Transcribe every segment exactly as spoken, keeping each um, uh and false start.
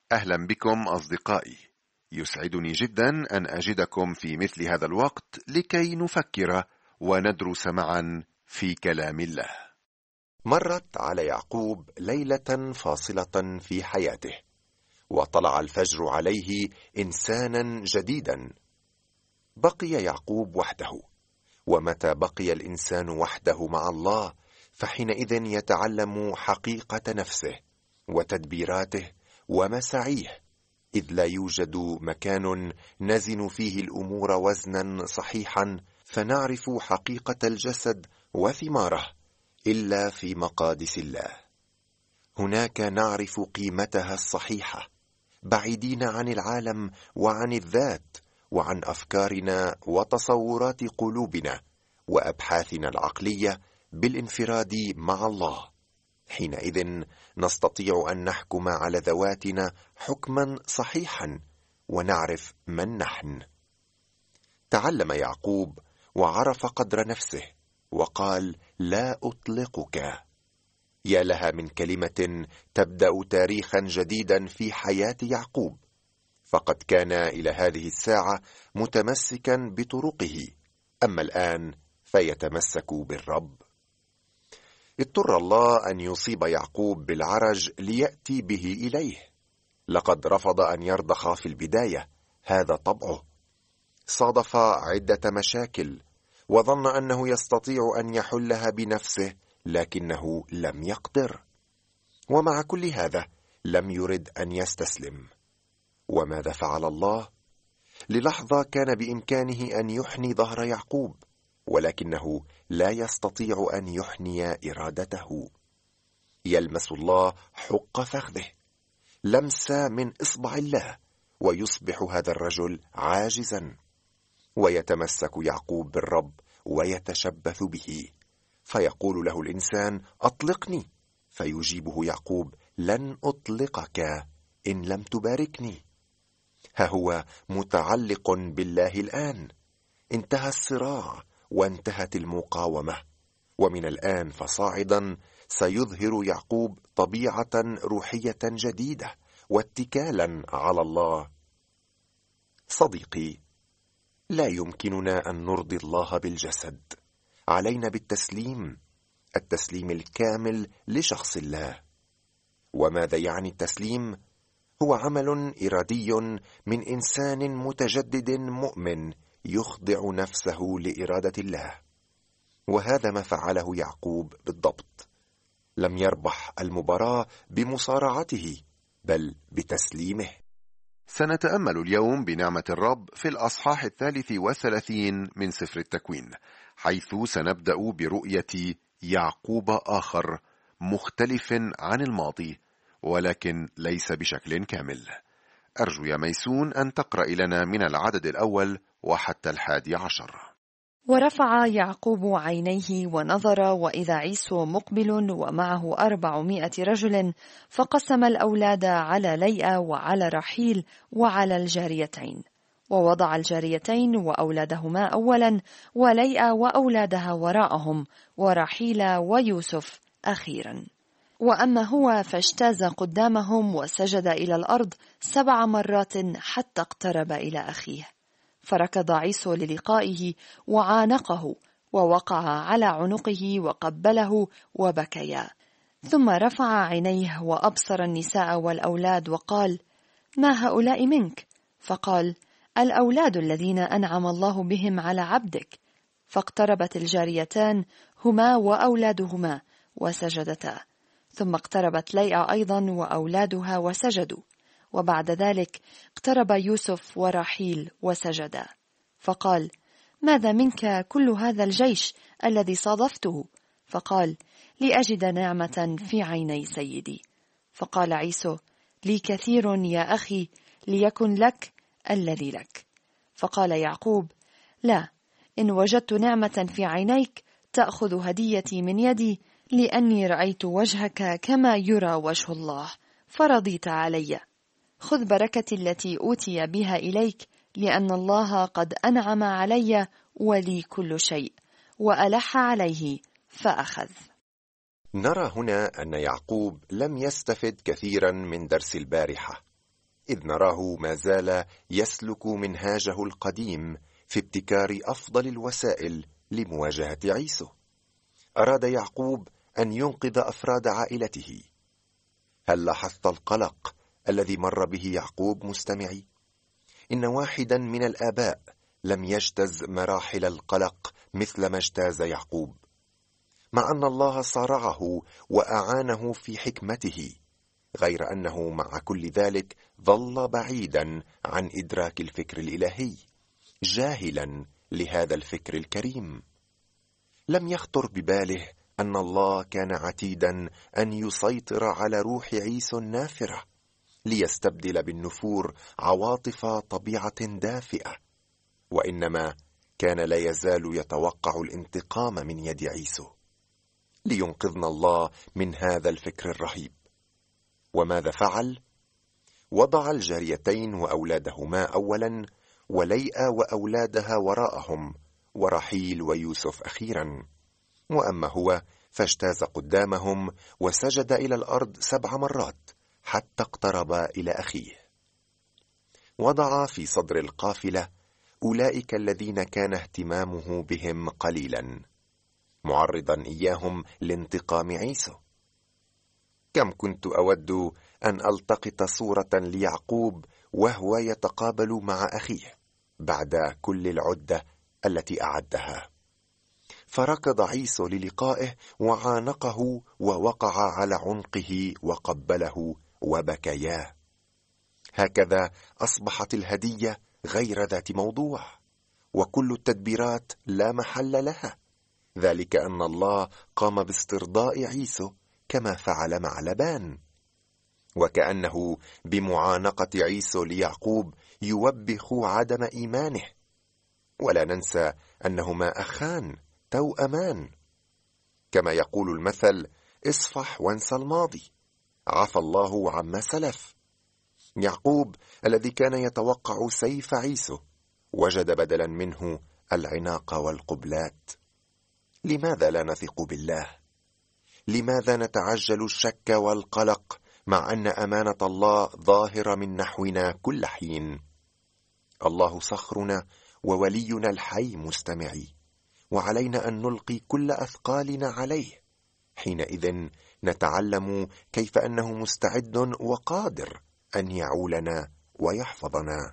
أهلا بكم أصدقائي. يسعدني جدا أن أجدكم في مثل هذا الوقت لكي نفكر وندرس معا في كلام الله. مرت على يعقوب ليلة فاصلة في حياته، وطلع الفجر عليه إنسانا جديدا. بقي يعقوب وحده، ومتى بقي الإنسان وحده مع الله فحينئذ يتعلم حقيقة نفسه وتدبيراته ومساعيه، إذ لا يوجد مكان نزن فيه الأمور وزنا صحيحا فنعرف حقيقة الجسد وثماره إلا في مقادس الله. هناك نعرف قيمتها الصحيحة، بعيدين عن العالم وعن الذات وعن أفكارنا وتصورات قلوبنا وأبحاثنا العقلية بالانفراد مع الله. حينئذ نستطيع أن نحكم على ذواتنا حكما صحيحا ونعرف من نحن. تعلم يعقوب وعرف قدر نفسه وقال: لا أطلقك. يا لها من كلمة تبدأ تاريخا جديدا في حياة يعقوب، فقد كان إلى هذه الساعة متمسكا بطرقه، أما الآن فيتمسك بالرب. اضطر الله أن يصيب يعقوب بالعرج ليأتي به إليه. لقد رفض أن يرضخ في البداية، هذا طبعه. صادف عدة مشاكل وظن أنه يستطيع أن يحلها بنفسه، لكنه لم يقدر. ومع كل هذا لم يرد أن يستسلم. وماذا فعل الله؟ للحظة كان بإمكانه أن يحني ظهر يعقوب، ولكنه لا يستطيع أن يحني إرادته. يلمس الله حق فخذه، لمسة من إصبع الله، ويصبح هذا الرجل عاجزا. ويتمسك يعقوب بالرب ويتشبث به، فيقول له الإنسان: أطلقني، فيجيبه يعقوب: لن أطلقك إن لم تباركني. ها هو متعلق بالله الآن. انتهى الصراع وانتهت المقاومة، ومن الآن فصاعدا سيظهر يعقوب طبيعة روحية جديدة واتكالا على الله. صديقي، لا يمكننا أن نرضي الله بالجسد، علينا بالتسليم، التسليم الكامل لشخص الله. وماذا يعني التسليم؟ هو عمل إرادي من إنسان متجدد مؤمن يخضع نفسه لإرادة الله، وهذا ما فعله يعقوب بالضبط. لم يربح المباراة بمصارعته بل بتسليمه. سنتأمل اليوم بنعمة الرب في الأصحاح الثالث والثلاثين من سفر التكوين، حيث سنبدأ برؤية يعقوب آخر مختلف عن الماضي، ولكن ليس بشكل كامل. أرجو يا ميسون أن تقرأ لنا من العدد الأول وحتى الحادي عشر. ورفع يعقوب عينيه ونظر، وإذا عيسو مقبل ومعه أربعمائة رجل، فقسم الأولاد على ليئة وعلى رحيل وعلى الجاريتين، ووضع الجاريتين وأولادهما أولا، وليئة وأولادها وراءهم، ورحيل ويوسف أخيرا. وأما هو فاجتاز قدامهم وسجد إلى الأرض سبع مرات حتى اقترب إلى أخيه، فركض عيسو للقائه وعانقه ووقع على عنقه وقبله وبكيا. ثم رفع عينيه وأبصر النساء والأولاد وقال: ما هؤلاء منك؟ فقال: الأولاد الذين أنعم الله بهم على عبدك. فاقتربت الجاريتان هما وأولادهما وسجدتا، ثم اقتربت ليئة أيضا وأولادها وسجدوا، وبعد ذلك اقترب يوسف ورحيل وسجدا. فقال: ماذا منك كل هذا الجيش الذي صادفته؟ فقال: لأجد نعمة في عيني سيدي. فقال عيسو: لي كثير يا أخي، ليكن لك الذي لك. فقال يعقوب: لا، إن وجدت نعمة في عينيك تأخذ هديتي من يدي، لأني رأيت وجهك كما يرى وجه الله، فرضيت علي. خذ بركتي التي أوتي بها إليك، لأن الله قد أنعم علي ولي كل شيء، وألح عليه فأخذ. نرى هنا أن يعقوب لم يستفد كثيرا من درس البارحة، إذ نراه ما زال يسلك منهاجه القديم في ابتكار أفضل الوسائل لمواجهة عيسو. أراد يعقوب أن ينقذ أفراد عائلته. هل لاحظت القلق الذي مر به يعقوب مستمعي؟ إن واحدا من الآباء لم يجتز مراحل القلق مثل ما اجتاز يعقوب، مع أن الله صارعه وأعانه في حكمته، غير أنه مع كل ذلك ظل بعيدا عن إدراك الفكر الإلهي، جاهلا لهذا الفكر الكريم. لم يخطر بباله أن الله كان عتيدا أن يسيطر على روح عيسو النافرة ليستبدل بالنفور عواطف طبيعة دافئة، وإنما كان لا يزال يتوقع الانتقام من يد عيسو. لينقذنا الله من هذا الفكر الرهيب. وماذا فعل؟ وضع الجاريتين وأولادهما أولا، وليئة وأولادها وراءهم، ورحيل ويوسف أخيرا. وأما هو فاجتاز قدامهم وسجد إلى الأرض سبع مرات حتى اقترب إلى أخيه. وضع في صدر القافلة أولئك الذين كان اهتمامه بهم قليلا، معرضا إياهم لانتقام عيسو. كم كنت أود أن ألتقط صورة ليعقوب وهو يتقابل مع أخيه بعد كل العدة التي أعدها. فركض عيسو للقائه وعانقه ووقع على عنقه وقبله وبكياه. هكذا أصبحت الهدية غير ذات موضوع، وكل التدبيرات لا محل لها، ذلك أن الله قام باسترضاء عيسو كما فعل مع لبان. وكأنه بمعانقة عيسو ليعقوب يوبخ عدم إيمانه. ولا ننسى أنهما أخان توأمان، كما يقول المثل: اصفح وانسى الماضي، عفى الله عما سلف. يعقوب الذي كان يتوقع سيف عيسو وجد بدلا منه العناق والقبلات. لماذا لا نثق بالله؟ لماذا نتعجل الشك والقلق مع أن أمانة الله ظاهرة من نحونا كل حين؟ الله صخرنا وولينا الحي مستمعي، وعلينا أن نلقي كل أثقالنا عليه. حينئذ نتعلم كيف أنه مستعد وقادر أن يعولنا ويحفظنا.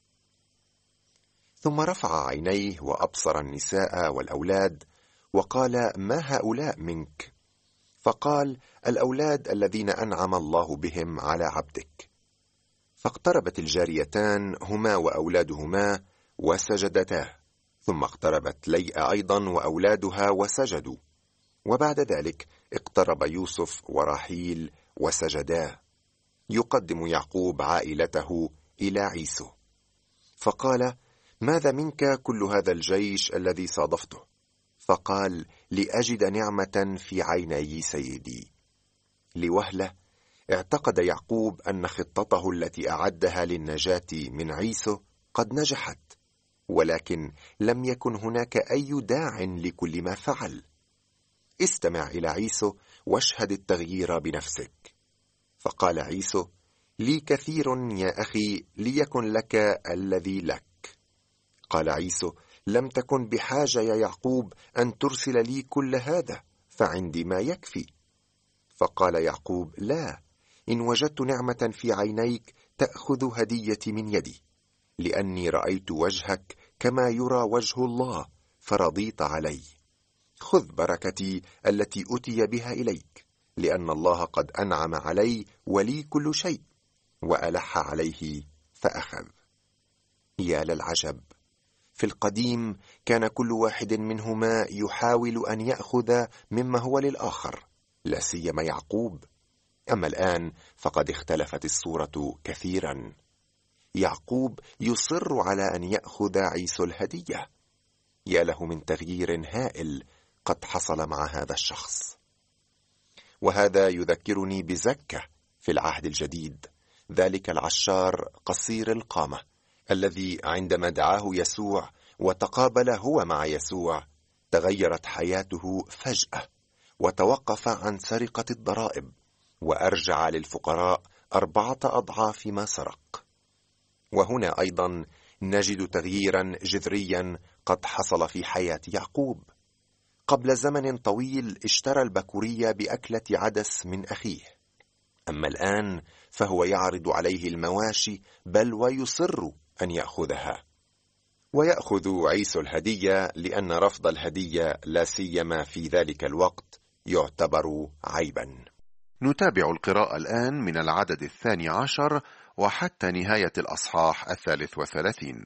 ثم رفع عينيه وأبصر النساء والأولاد وقال: ما هؤلاء منك؟ فقال: الأولاد الذين أنعم الله بهم على عبدك. فاقتربت الجاريتان هما وأولادهما وسجدتا، ثم اقتربت ليئة أيضا وأولادها وسجدوا، وبعد ذلك اقترب يوسف ورحيل وسجدا. يقدم يعقوب عائلته إلى عيسو، فقال: ماذا منك كل هذا الجيش الذي صادفته؟ فقال: لأجد نعمة في عيني سيدي. لوهلة اعتقد يعقوب أن خطته التي أعدها للنجاة من عيسو قد نجحت، ولكن لم يكن هناك أي داع لكل ما فعل. استمع إلى عيسو واشهد التغيير بنفسك. فقال عيسو: لي كثير يا أخي ليكن لك الذي لك. قال عيسو: لم تكن بحاجة يا يعقوب أن ترسل لي كل هذا، فعندي ما يكفي. فقال يعقوب: لا، إن وجدت نعمة في عينيك تأخذ هديتي من يدي، لأني رأيت وجهك كما يرى وجه الله فرضيت علي. خذ بركتي التي أتي بها إليك، لأن الله قد أنعم علي ولي كل شيء. وألح عليه فأخذ. يا للعجب! في القديم كان كل واحد منهما يحاول أن يأخذ مما هو للآخر، لا سيما يعقوب. أما الآن فقد اختلفت الصورة كثيرا. يعقوب يصر على أن يأخذ عيسو الهدية. يا له من تغيير هائل قد حصل مع هذا الشخص. وهذا يذكرني بزكة في العهد الجديد، ذلك العشار قصير القامة الذي عندما دعاه يسوع وتقابل هو مع يسوع تغيرت حياته فجأة، وتوقف عن سرقة الضرائب وأرجع للفقراء أربعة أضعاف ما سرق. وهنا أيضا نجد تغييرا جذريا قد حصل في حياة يعقوب. قبل زمن طويل اشترى البكورية بأكلة عدس من أخيه، أما الآن فهو يعرض عليه المواشي، بل ويصر أن يأخذها. ويأخذ عيسو الهدية، لأن رفض الهدية لا سيما في ذلك الوقت يعتبر عيبا. نتابع القراءة الآن من العدد الثاني عشر وحتى نهاية الأصحاح الثالث وثلاثين.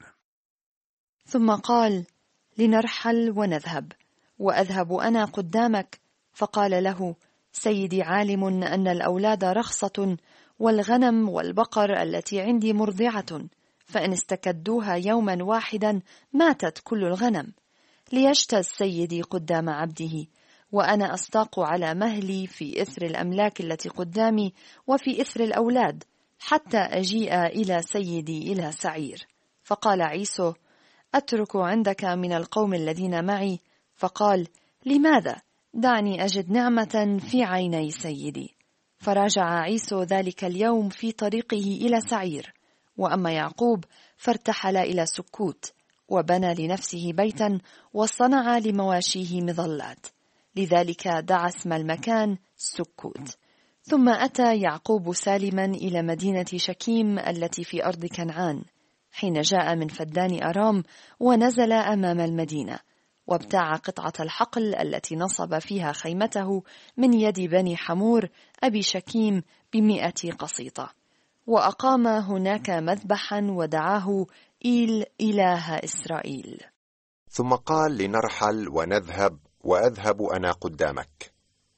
ثم قال: لنرحل ونذهب، وأذهب أنا قدامك. فقال له: سيدي عالم أن الأولاد رخصة، والغنم والبقر التي عندي مرضعة، فإن استكدوها يوما واحدا ماتت كل الغنم. ليجتز سيدي قدام عبده، وأنا أستاق على مهلي في إثر الأملاك التي قدامي وفي إثر الأولاد، حتى أجيء إلى سيدي إلى سعير. فقال عيسو: أترك عندك من القوم الذين معي؟ فقال: لماذا؟ دعني أجد نعمة في عيني سيدي. فرجع عيسو ذلك اليوم في طريقه إلى سعير. وأما يعقوب فارتحل إلى سكوت، وبنى لنفسه بيتا، وصنع لمواشيه مظلات، لذلك دعا اسم المكان سكوت. ثم أتى يعقوب سالما إلى مدينة شكيم التي في أرض كنعان، حين جاء من فدان أرام، ونزل أمام المدينة، وابتاع قطعة الحقل التي نصب فيها خيمته من يد بني حمور أبي شكيم بمئة قسيطة، وأقام هناك مذبحا ودعاه إيل إله إسرائيل. ثم قال: لنرحل ونذهب، وأذهب أنا قدامك.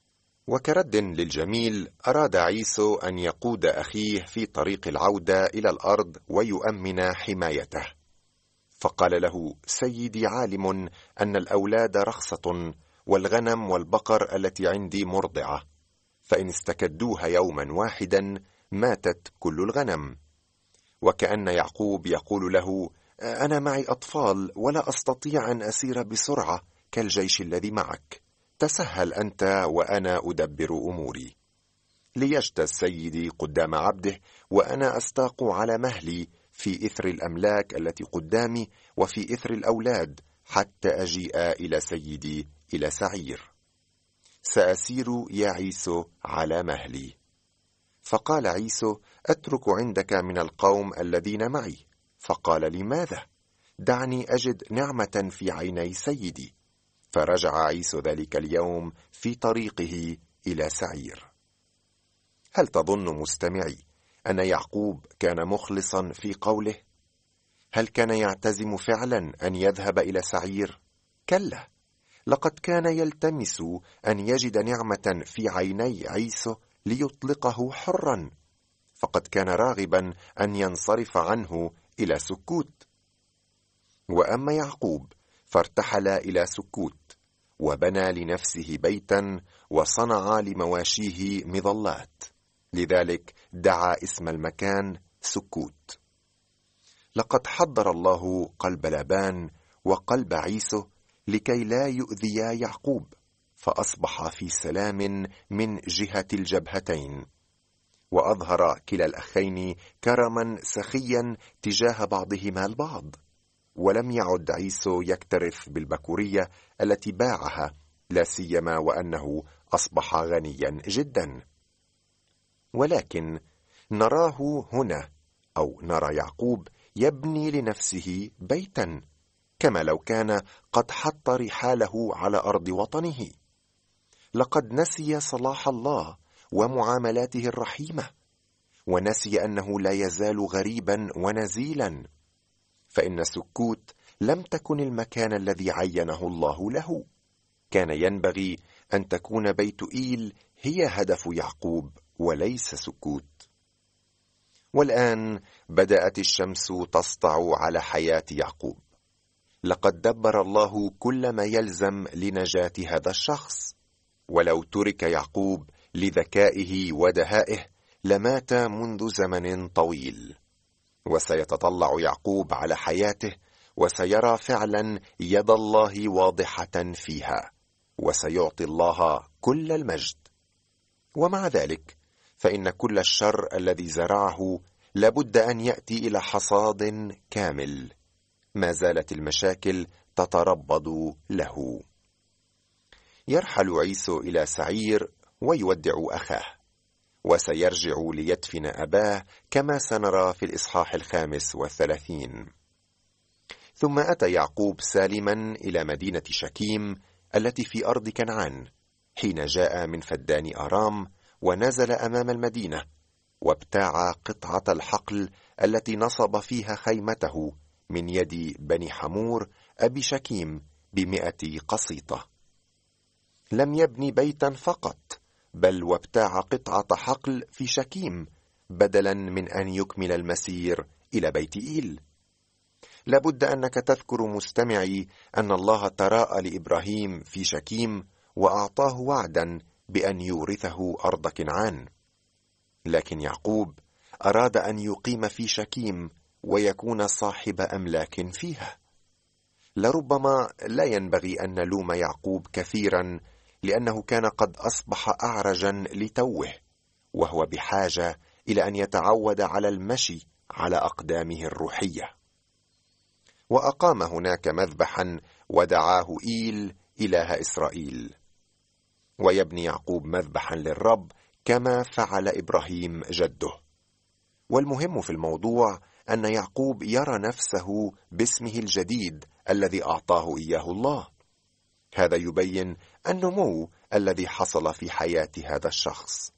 وكرد للجميل أراد عيسو أن يقود أخيه في طريق العودة إلى الأرض ويؤمن حمايته. فقال له: سيدي عالم أن الأولاد رخصة، والغنم والبقر التي عندي مرضعة، فإن استكدوها يوما واحدا ماتت كل الغنم. وكأن يعقوب يقول له: أنا معي أطفال ولا أستطيع أن أسير بسرعة كالجيش الذي معك، تسهل أنت وأنا أدبر أموري. ليجتز سيدي قدام عبده، وأنا أستاق على مهلي في إثر الأملاك التي قدامي وفي إثر الأولاد، حتى أجيء إلى سيدي إلى سعير. سأسير يا عيسو على مهلي. فقال عيسو: أترك عندك من القوم الذين معي. فقال: لماذا؟ دعني أجد نعمة في عيني سيدي. فرجع عيسو ذلك اليوم في طريقه إلى سعير. هل تظن مستمعي أن يعقوب كان مخلصا في قوله؟ هل كان يعتزم فعلا أن يذهب إلى سعير؟ كلا، لقد كان يلتمس أن يجد نعمة في عيني عيسو ليطلقه حرا، فقد كان راغبا أن ينصرف عنه إلى سكوت. وأما يعقوب فارتحل إلى سكوت، وبنى لنفسه بيتا، وصنع لمواشيه مظلات، لذلك دعا اسم المكان سكوت. لقد حضر الله قلب لابان وقلب عيسو لكي لا يؤذيا يعقوب، فأصبح في سلام من جهة الجبهتين، وأظهر كلا الأخين كرما سخيا تجاه بعضهما البعض. ولم يعد عيسو يكترث بالبكورية التي باعها، لا سيما وأنه أصبح غنيا جدا. ولكن نراه هنا، أو نرى يعقوب يبني لنفسه بيتا، كما لو كان قد حط رحاله على أرض وطنه. لقد نسي صلاح الله ومعاملاته الرحيمة، ونسي أنه لا يزال غريبا ونزيلا، فإن سكوت لم تكن المكان الذي عينه الله له. كان ينبغي أن تكون بيت إيل هي هدف يعقوب وليس سكوت. والآن بدأت الشمس تسطع على حياة يعقوب. لقد دبر الله كل ما يلزم لنجاة هذا الشخص، ولو ترك يعقوب لذكائه ودهائه لمات منذ زمن طويل. وسيتطلع يعقوب على حياته، وسيرى فعلا يد الله واضحة فيها، وسيعطي الله كل المجد. ومع ذلك فإن كل الشر الذي زرعه لابد أن يأتي إلى حصاد كامل. ما زالت المشاكل تتربض له. يرحل عيسو إلى سعير ويودع أخاه، وسيرجع ليدفن أباه كما سنرى في الإصحاح الخامس والثلاثين. ثم أتى يعقوب سالما إلى مدينة شكيم التي في أرض كنعان، حين جاء من فدان آرام، ونزل أمام المدينة، وابتاع قطعة الحقل التي نصب فيها خيمته من يد بني حمور أبي شكيم بمئة قسيطة. لم يبني بيتا فقط، بل وابتاع قطعة حقل في شكيم بدلا من أن يكمل المسير إلى بيت إيل. لابد أنك تذكر مستمعي أن الله تراءى لإبراهيم في شكيم وأعطاه وعدا بأن يورثه أرض كنعان، لكن يعقوب أراد أن يقيم في شكيم ويكون صاحب أملاك فيها. لربما لا ينبغي أن نلوم يعقوب كثيرا، لأنه كان قد أصبح أعرجا لتوه، وهو بحاجة إلى أن يتعود على المشي على أقدامه الروحية. وأقام هناك مذبحا ودعاه إيل إله إسرائيل. ويبني يعقوب مذبحا للرب كما فعل إبراهيم جده. والمهم في الموضوع أن يعقوب يرى نفسه باسمه الجديد الذي أعطاه إياه الله. هذا يبين النمو الذي حصل في حياة هذا الشخص.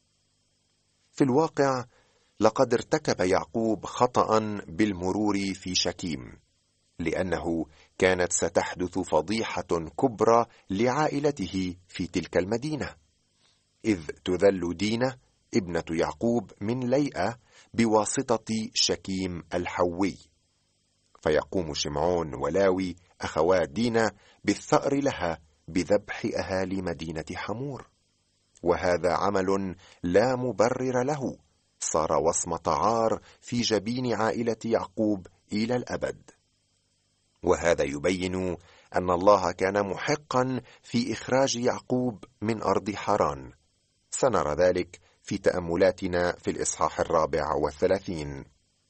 في الواقع لقد ارتكب يعقوب خطأ بالمرور في شكيم، لأنه كانت ستحدث فضيحة كبرى لعائلته في تلك المدينة، إذ تذل دينة ابنة يعقوب من ليئة بواسطة شكيم الحوي، فيقوم شمعون ولاوي أخوا دينة بالثأر لها بذبح أهالي مدينة حمور. وهذا عمل لا مبرر له، صار وصمة عار في جبين عائلة يعقوب إلى الأبد. وهذا يبين أن الله كان محقا في إخراج يعقوب من أرض حران. سنرى ذلك في تأملاتنا في الإصحاح الرابع والثلاثين.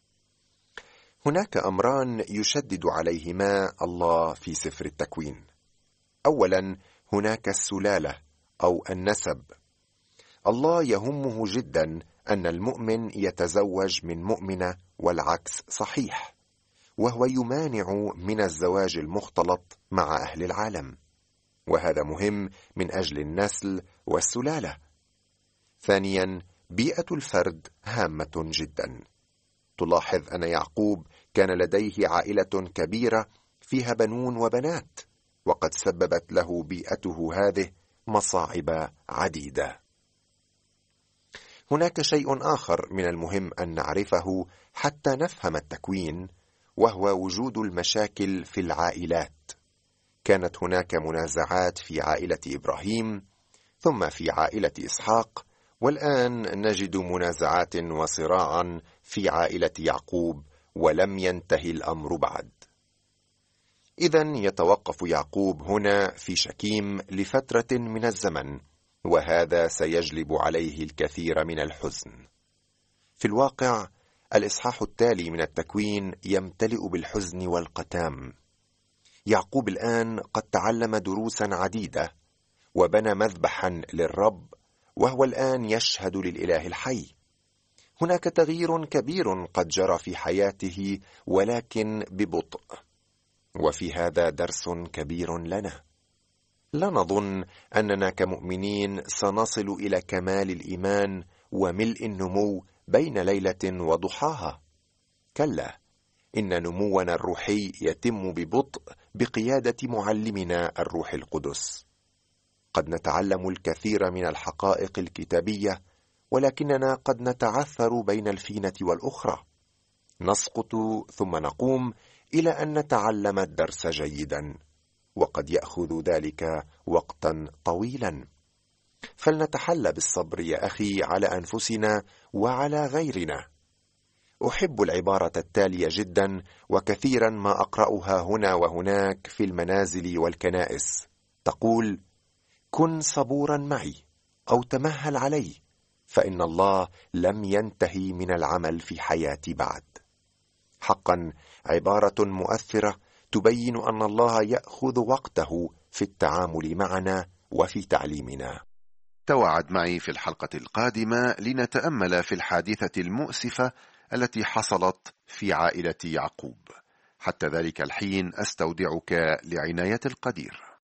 هناك أمران يشدد عليهما الله في سفر التكوين. أولا، هناك السلالة أو النسب. الله يهمه جدا أن المؤمن يتزوج من مؤمنة، والعكس صحيح، وهو يمانع من الزواج المختلط مع أهل العالم، وهذا مهم من أجل النسل والسلالة. ثانيا، بيئة الفرد هامة جدا. تلاحظ أن يعقوب كان لديه عائلة كبيرة فيها بنون وبنات، وقد سببت له بيئته هذه مصاعب عديدة. هناك شيء آخر من المهم أن نعرفه حتى نفهم التكوين، وهو وجود المشاكل في العائلات. كانت هناك منازعات في عائلة إبراهيم، ثم في عائلة إسحاق، والآن نجد منازعات وصراعا في عائلة يعقوب، ولم ينتهي الأمر بعد. إذن يتوقف يعقوب هنا في شكيم لفترة من الزمن، وهذا سيجلب عليه الكثير من الحزن. في الواقع الإصحاح التالي من التكوين يمتلئ بالحزن والقتام. يعقوب الآن قد تعلم دروسا عديدة، وبنى مذبحا للرب، وهو الآن يشهد للإله الحي. هناك تغيير كبير قد جرى في حياته، ولكن ببطء، وفي هذا درس كبير لنا. لا نظن أننا كمؤمنين سنصل إلى كمال الإيمان وملء النمو بين ليلة وضحاها. كلا، إن نمونا الروحي يتم ببطء بقيادة معلمنا الروح القدس. قد نتعلم الكثير من الحقائق الكتابية، ولكننا قد نتعثر بين الفينة والأخرى، نسقط ثم نقوم إلى أن نتعلم الدرس جيدا، وقد يأخذ ذلك وقتا طويلا. فلنتحلى بالصبر يا أخي على أنفسنا وعلى غيرنا. أحب العبارة التالية جدا، وكثيرا ما أقرأها هنا وهناك في المنازل والكنائس، تقول: كن صبورا معي، أو تمهل علي، فإن الله لم ينتهي من العمل في حياتي بعد. حقا عبارة مؤثرة تبين أن الله يأخذ وقته في التعامل معنا وفي تعليمنا. تواعد معي في الحلقة القادمة لنتأمل في الحادثة المؤسفة التي حصلت في عائلة يعقوب. حتى ذلك الحين أستودعك لعناية القدير.